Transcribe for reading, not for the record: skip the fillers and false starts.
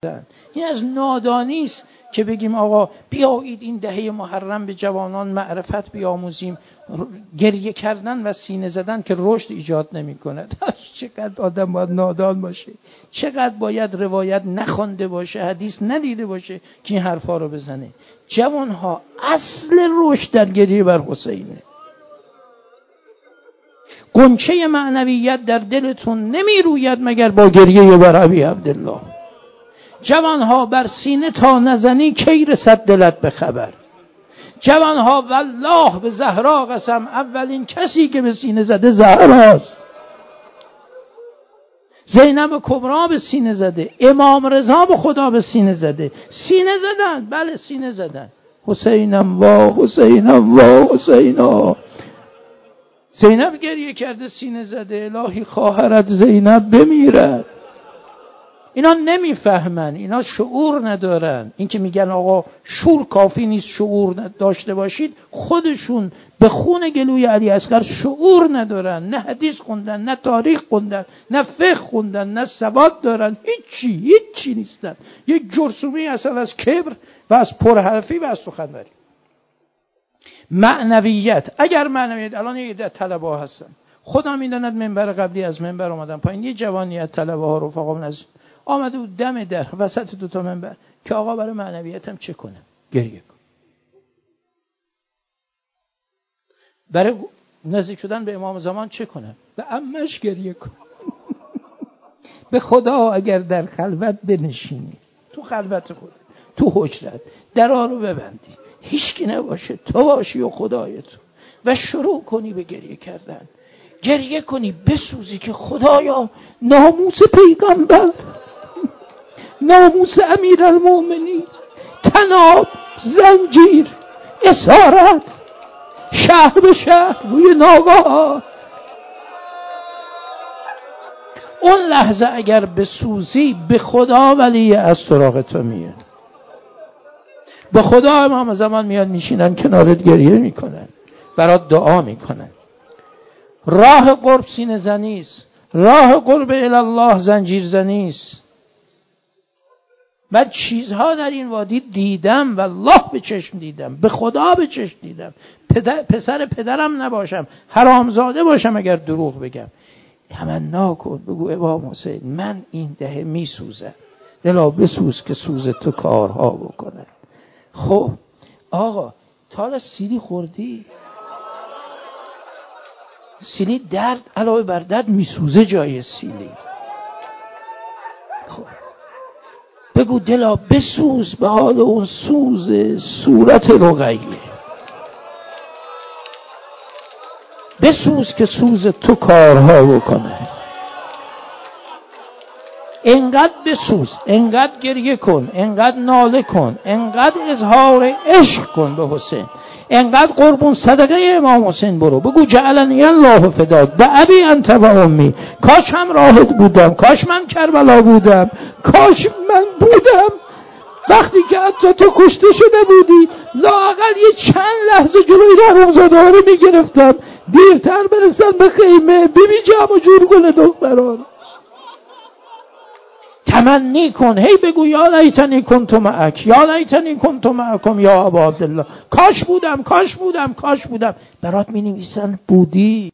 این از نادانی است که بگیم آقا بیایید این دهه محرم به جوانان معرفت بیاموزیم. گریه کردن و سینه زدن که رشد ایجاد نمی کند. چقدر آدم باید نادان باشه، چقدر باید روایت نخوانده باشه، حدیث ندیده باشه که این حرفا رو بزنه. جوانها اصل رشد در گریه بر حسینه. غنچه معنویت در دلتون نمی روید مگر با گریه بر ابی عبدالله. جوانها بر سینه تا نزنی کی رسد دلت به خبر. جوانها والله به زهرا قسم اولین کسی که به سینه زده زهراست. زینب کبرا به سینه زده، امام رضا به خدا به سینه زده. سینه زدن، بله سینه زدن. حسینم وا حسینم وا حسینا. زینب گریه کرده سینه زده، الهی خواهرت زینب بمیرد. اینا نمیفهمن، اینا شعور ندارن. این که میگن آقا شور کافی نیست، شعور داشته باشید، خودشون به خون گلوی علی اصغر شعور ندارن. نه حدیث خوندن، نه تاریخ خوندن، نه فقه خوندن، نه سواد دارن، هیچی نیستن. یک جرثومه اصلا از کبر و از پرحرفی و از سخنوری. معنویت، اگر معنویت، الان یه عده طلبه ها هستن، خدا میداند منبر قبلی از منبر اومدن پایین، یه جوانی از طلبه ها رفقام نزد آمده بود دم در وسط دوتا منبر که آقا برای معنویتم چه کنم؟ گریه کن. برای نزدیک شدن به امام زمان چه کنم؟ به عمش گریه کن. به خدا اگر در خلوت بنشینی، تو خلوت خود، تو حجرت، درها رو ببندی، هیچکی نباشه، تو باشی و خدای تو، و شروع کنی به گریه کردن. گریه کنی بسوزی که خدایا ناموس پیغمبر، ناموس امیرالمومنین، طناب، زنجیر، اسارت، شهر به شهر، روی ناگاه. اون لحظه اگر بسوزی به خدا ولی از سراغ تو میاد. به خدا امام زمان میاد میشینن کنارت گریه میکنن، برات دعا میکنن. راه قرب سینه زنیست، راه قرب الله زنجیر زنیست. من چیزها در این وادی دیدم، والله به چشم دیدم، به خدا به چشم دیدم. پسر پدرم نباشم، حرامزاده باشم اگر دروغ بگم. تمنا کن بگو امام حسین من این دهه میسوزم، دلا بسوز که سوز تو کارها بکنه. خب آقا تا سیلی خوردی؟ سیلی درد علاوه بر درد میسوزه جای سیلی. خب بگو دلا بسوز به حال اون سوز صورت رقیه، بسوز که سوز تو کارها بکنه. انقدر بسوز، انقدر گریه کن، انقدر ناله کن، انقدر اظهار عشق کن به حسین، انقدر قربون صدقه امام حسین برو. بگو جعلنی الله فداک به ابی انت و امی. کاش هم راهت بودم، کاش من کربلا بودم، کاش من بودم وقتی که حتی تو کشته شده بودی، لااقل یه چند لحظه جلوی حرامزاده ها رو میگرفتم، دیرتر برسن به خیمه، بیبی جمع و جور گل دختران. تمنی کن، هی بگو یا لیتنی کنت معک، یا لیتنی کنت معکم یا ابا عبدالله. کاش بودم، کاش بودم، کاش بودم. برات می نویسن بودی.